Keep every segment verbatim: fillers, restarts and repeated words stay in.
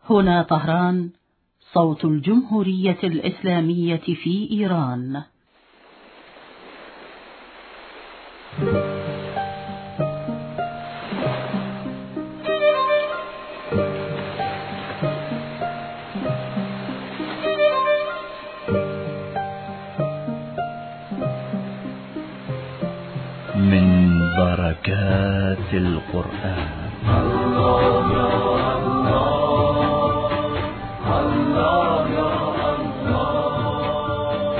هنا طهران، صوت الجمهورية الإسلامية في إيران. من بركات القرآن. الله يا الله، الله يا الله،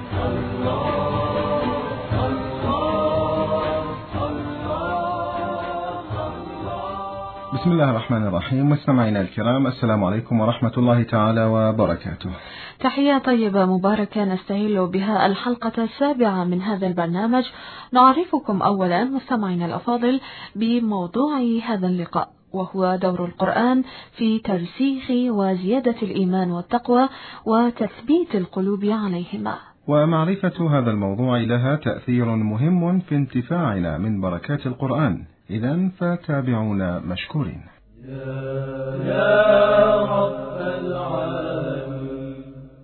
الله. بسم الله الرحمن الرحيم. مستمعينا الكرام، السلام عليكم ورحمة الله تعالى وبركاته. تحية طيبة مباركة نستهل بها الحلقة السابعة من هذا البرنامج. نعرفكم أولا مستمعينا الأفاضل بموضوع هذا اللقاء، وهو دور القرآن في ترسيخ وزيادة الإيمان والتقوى وتثبيت القلوب عليهما. ومعرفة هذا الموضوع لها تأثير مهم في انتفاعنا من بركات القرآن. إذن فتابعونا مشكورين. يا, يا رب العالمين،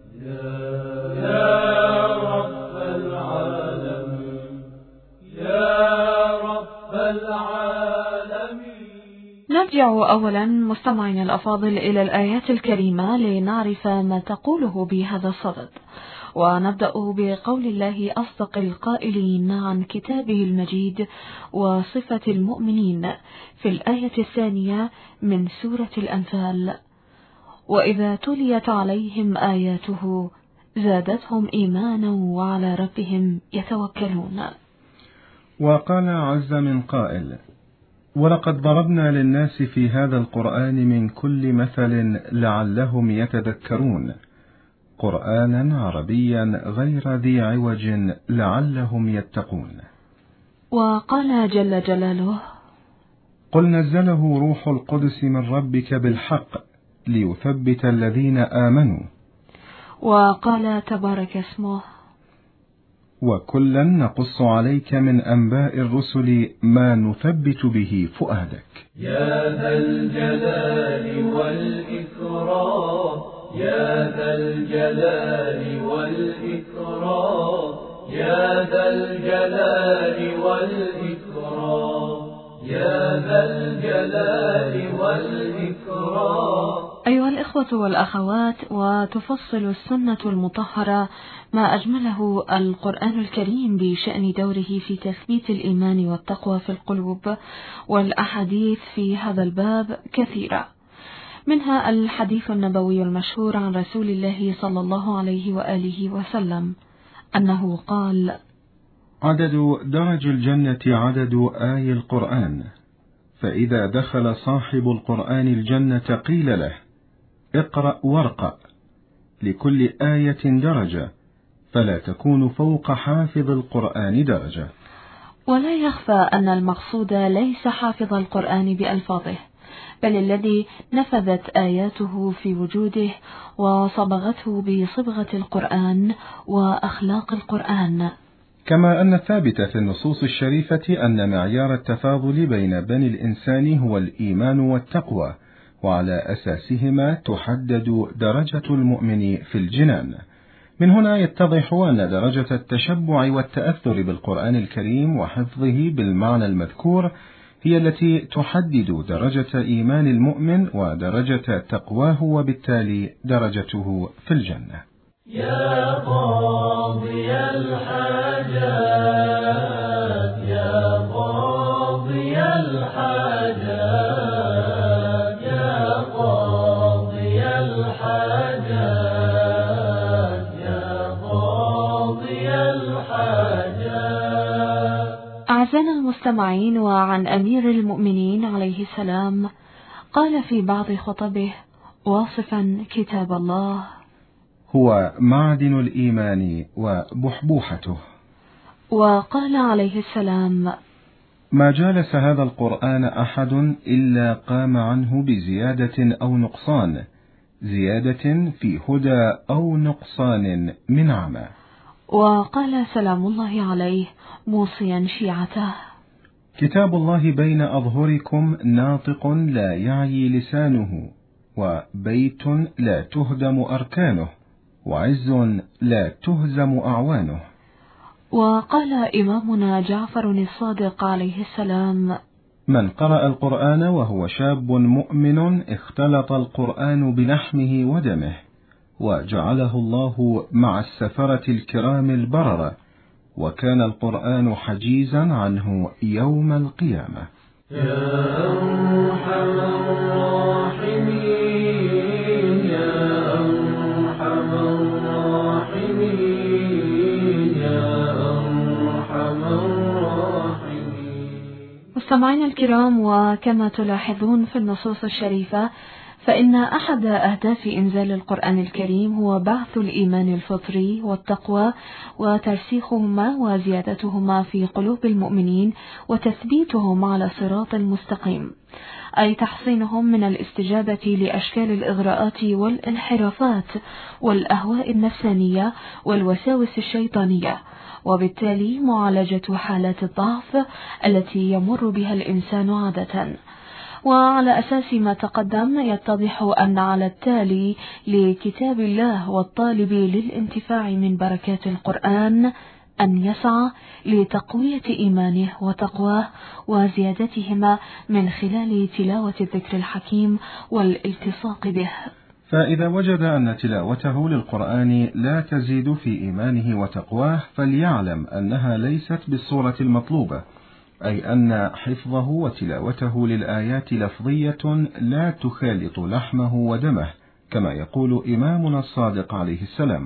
يا رب العالمين، يا رب العالمين. نرجع أولا مستمعينا الأفاضل إلى الآيات الكريمة لنعرف ما تقوله بهذا الصدد، ونبدأ بقول الله أصدق القائلين عن كتابه المجيد وصفة المؤمنين في الآية الثانية من سورة الأنفال: وإذا تليت عليهم آياته زادتهم إيمانا وعلى ربهم يتوكلون. وقال عز من قائل: ولقد ضربنا للناس في هذا القرآن من كل مثل لعلهم يتذكرون، قرآنا عربيا غير ذي عوج لعلهم يتقون. وقال جل جلاله: قل نزله روح القدس من ربك بالحق ليثبت الذين آمنوا. وقال تبارك اسمه: وكلا نقص عليك من أنباء الرسل ما نثبت به فؤادك. يا ذا الجلال والإكرام، يا ذا الجلال والإكرام، يا ذا الجلال والإكرام، يا ذا الجلال والإكرام. أيها الإخوة والأخوات، وتفصل السنة المطهرة ما أجمله القرآن الكريم بشأن دوره في تثبيت الإيمان والتقوى في القلوب، والأحاديث في هذا الباب كثيرة، منها الحديث النبوي المشهور عن رسول الله صلى الله عليه وآله وسلم أنه قال: عدد درج الجنة عدد آي القرآن، فإذا دخل صاحب القرآن الجنة قيل له: اقرأ وارقأ، لكل آية درجة، فلا تكون فوق حافظ القرآن درجة. ولا يخفى أن المقصود ليس حافظ القرآن بألفاظه، بل الذي نفذت آياته في وجوده وصبغته بصبغة القرآن وأخلاق القرآن. كما أن الثابت في النصوص الشريفة أن معيار التفاضل بين بني الإنسان هو الإيمان والتقوى، وعلى أساسهما تحدد درجة المؤمن في الجنان. من هنا يتضح أن درجة التشبع والتأثر بالقرآن الكريم وحفظه بالمعنى المذكور هي التي تحدد درجة إيمان المؤمن ودرجة تقواه، وبالتالي درجته في الجنة. يا قاضي الحاجات، يا قاضي الحاجات، يا قاضي الحاجات، يا قاضي الحاجات. أعزائنا المستمعين، وعن أمير المؤمنين عليه السلام قال في بعض خطبه واصفا كتاب الله: هو معدن الإيمان وبحبوحته. وقال عليه السلام: ما جالس هذا القرآن أحد إلا قام عنه بزيادة أو نقصان، زيادة في هدى أو نقصان من عمى. وقال سلام الله عليه موصيا شيعته: كتاب الله بين أظهركم ناطق لا يعي لسانه، وبيت لا تهدم أركانه، وعز لا تهزم أعوانه. وقال إمامنا جعفر الصادق عليه السلام: من قرأ القرآن وهو شاب مؤمن اختلط القرآن بلحمه ودمه، وجعله الله مع السفرة الكرام البررة، وكان القرآن حجيزا عنه يوم القيامة. يا أرحم الراحمين يا أرحم الراحمين يا أرحم الراحمين. مستمعينا الكرام، وكما تلاحظون في النصوص الشريفة فإن أحد أهداف إنزال القرآن الكريم هو بعث الإيمان الفطري والتقوى وترسيخهما وزيادتهما في قلوب المؤمنين وتثبيتهم على صراط المستقيم، أي تحصينهم من الاستجابة لأشكال الإغراءات والانحرافات والأهواء النفسانية والوساوس الشيطانية، وبالتالي معالجة حالات الضعف التي يمر بها الإنسان عادة. وعلى أساس ما تقدم يتضح أن على التالي لكتاب الله والطالب للانتفاع من بركات القرآن أن يسعى لتقوية إيمانه وتقواه وزيادتهما من خلال تلاوة الذكر الحكيم والالتصاق به. فإذا وجد أن تلاوته للقرآن لا تزيد في إيمانه وتقواه فليعلم أنها ليست بالصورة المطلوبة، أي أن حفظه وتلاوته للآيات لفظية لا تخالط لحمه ودمه، كما يقول إمامنا الصادق عليه السلام: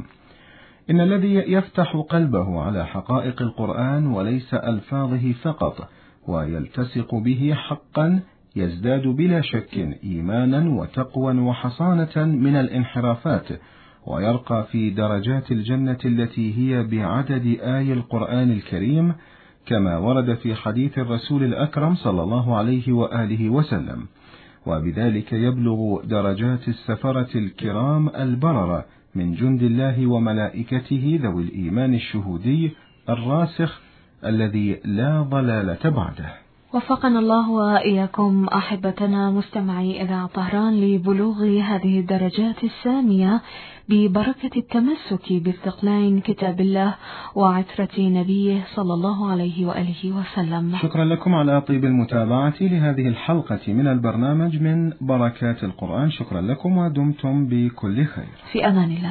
إن الذي يفتح قلبه على حقائق القرآن وليس ألفاظه فقط ويلتصق به حقا يزداد بلا شك إيمانا وتقوى وحصانة من الانحرافات، ويرقى في درجات الجنة التي هي بعدد آي القرآن الكريم، كما ورد في حديث الرسول الأكرم صلى الله عليه وآله وسلم، وبذلك يبلغ درجات السفرة الكرام البررة من جند الله وملائكته ذوي الإيمان الشهودي الراسخ الذي لا ضلالة بعده. وفقنا الله وإياكم أحبتنا مستمعي إذاعة طهران لبلوغ هذه الدرجات السامية ببركة التمسك باستقلال كتاب الله وعترة نبيه صلى الله عليه وآله وسلم. شكرا لكم على طيب المتابعة لهذه الحلقة من البرنامج من بركات القرآن. شكرا لكم ودمتم بكل خير. في أمان الله.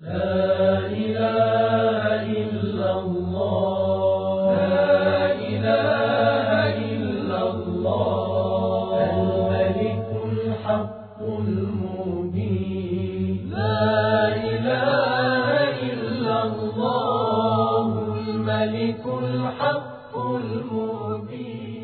لا إله إلا الله لا إله إلا الله الملك الحق المبين لا إله إلا الله الملك الحق المبين.